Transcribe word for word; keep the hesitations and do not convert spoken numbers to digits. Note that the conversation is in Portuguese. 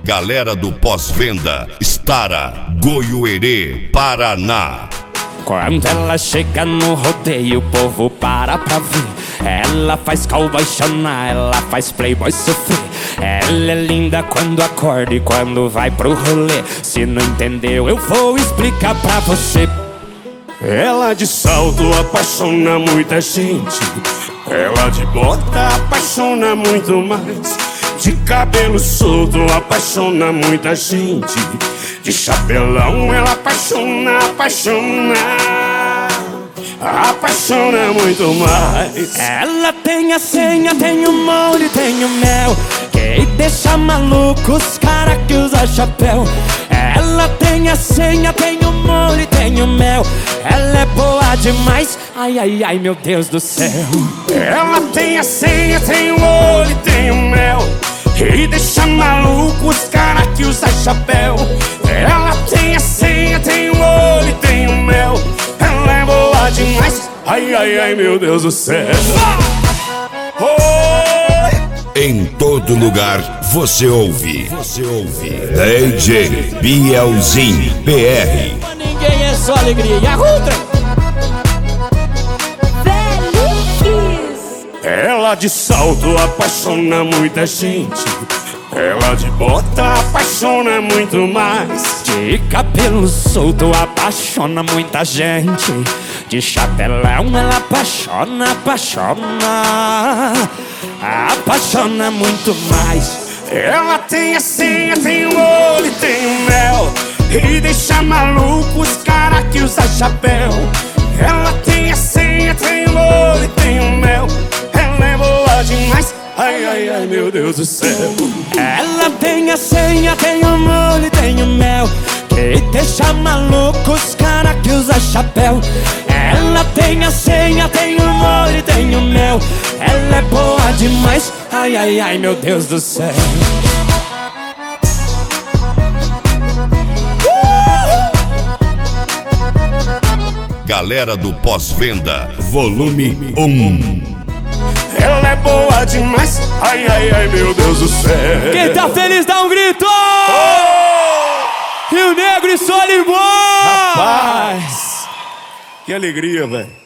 Galera do pós-venda, Stara, Goiuerê, Paraná. Quando ela chega no rodeio, o povo para pra ver. Ela faz cowboy chorar, ela faz playboy sofrer. Ela é linda quando acorda e quando vai pro rolê. Se não entendeu, eu vou explicar pra você. Ela de salto apaixona muita gente. Ela de bota apaixona muito mais. De cabelo solto apaixona muita gente. De chapelão ela apaixona, apaixona, apaixona muito mais. Ela tem a senha, tem o molho, tem o mel, que deixa maluco os cara que usa chapéu. Ela tem a senha, tem o molho, tem o mel. Ela é boa demais, ai, ai, ai, meu Deus do céu. Ela tem a senha, tem o molho, tem o mel, e deixa maluco os cara que usa chapéu. Ela tem a senha, tem o olho e tem o mel. Ela é boa demais, ai, ai, ai, meu Deus do céu. Oi! Em todo lugar você ouve. Você ouve. D J Bielzinho P R. Pra ninguém é só alegria. E a Rutra? Ela de salto apaixona muita gente. Ela de bota apaixona muito mais. De cabelo solto apaixona muita gente. De chapelão ela apaixona, apaixona, apaixona muito mais. Ela tem a senha, tem o olho e tem o mel, e deixa maluco os cara que usa chapéu. Ela tem a senha, tem o olho e tem o mel. Ela é boa demais, ai, ai, ai, meu Deus do céu. Ela tem a senha, tem o molho e tem o mel, que deixa maluco os cara que usa chapéu. Ela tem a senha, tem o molho e tem o mel. Ela é boa demais, ai, ai, ai, meu Deus do céu. Galera do pós-venda, volume um. Ela é boa demais, ai, ai, ai, meu Deus do céu. Quem tá feliz dá um grito! Oh! Rio Negro e Solimões! Rapaz, que alegria, velho.